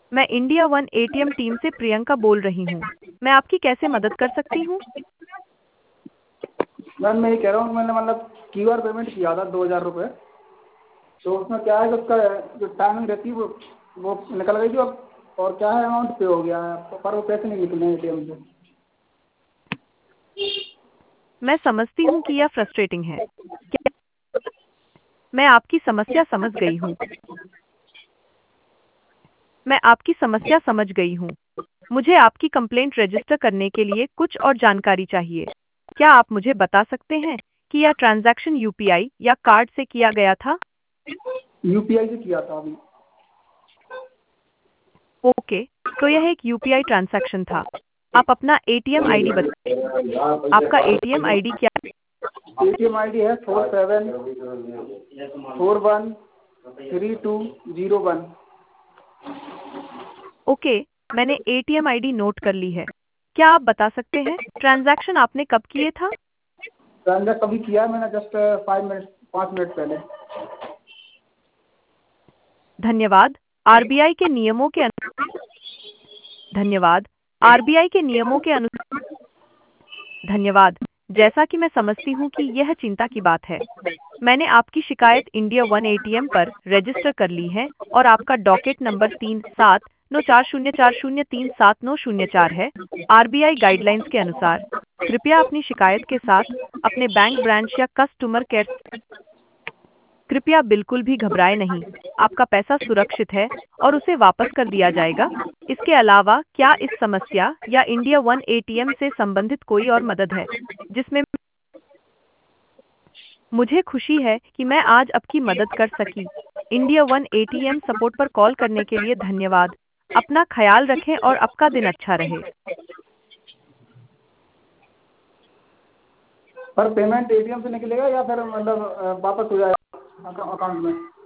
मैं India one ATM team से प्रियंका बोल रही हूँ। मैं आपकी कैसे मदद कर सकती हूँ? मैम मैं ये कह रहा हूँ, मैंने मतलब क्यूआर पेमेंट किया था 2000 रुपये। तो उसमें क्या है कि उसका जो टाइमिंग रहती है वो निकल गई थी और क्या है, अमाउंट पे हो गया है पर वो पैसे नहीं निकले एटीएम से। मैं समझती हूँ कि यह फ्रस्ट्रेटिंग है। क्या मैं आपकी समस्या समझ गई हूँ? मैं आपकी समस्या समझ गई हूँ। मुझे आपकी कंप्लेंट रजिस्टर करने के लिए कुछ और जानकारी चाहिए। क्या आप मुझे बता सकते हैं कि यह ट्रांजैक्शन यूपीआई या कार्ड से किया गया था? यूपीआई से किया था अभी। ओके, तो यह एक यूपीआई ट्रांजैक्शन था। आप अपना एटीएम आईडी बता। आपका एटीएम आईडी क्या? एटीएम आईडी है 47413201। ओके, मैंने एटीएम आईडी नोट कर ली है। क्या आप बता सकते हैं ट्रांजैक्शन आपने कब किए था? ट्रांजैक्ट अभी किया है मैंने, जस्ट 5 मिनट पहले। धन्यवाद। आरबीआई के नियमों के धन्यवाद। आरबीआई के नियमों के धन्यवाद। जैसा कि मैं समझती हूँ कि यह चिंता की बात है। मैंने आपकी शिकायत इंडिया वन एटीएम पर रजिस्टर कर ली है और आपका डॉकेट नंबर 379404037904 है। आरबीआई गाइडलाइंस के अनुसार कृपया अपनी शिकायत के साथ अपने बैंक ब्रांच या कस्टमर केयर। कृपया बिल्कुल भी घबराएं नहीं। आपका पैसा सुरक्षित है और उसे वापस कर दिया जाएगा। इसके अलावा क्या इस समस्या या इंडिया वन एटीएम से संबंधित कोई और मदद है जिसमें मुझे खुशी है कि मैं आज आपकी मदद कर सकी। इंडिया वन एटीएम सपोर्ट पर कॉल करने के लिए धन्यवाद। अपना ख्याल रखें और आपका दिन अच्छा रहे। पर पेमेंट एटीएम से निकलेगा या फिर मतलब वापस हो जाएगा अकाउंट में?